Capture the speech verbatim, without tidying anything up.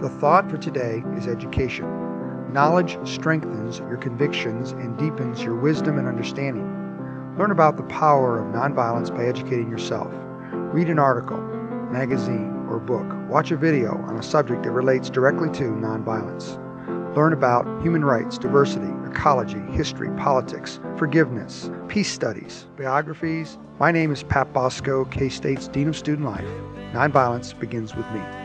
The thought for today is education. Knowledge strengthens your convictions and deepens your wisdom and understanding. Learn about the power of nonviolence by educating yourself. Read an article, magazine, or book. Watch a video on a subject that relates directly to nonviolence. Learn about human rights, diversity, ecology, history, politics, forgiveness, peace studies, biographies. My name is Pat Bosco, K-State's Dean of Student Life. Nonviolence begins with me.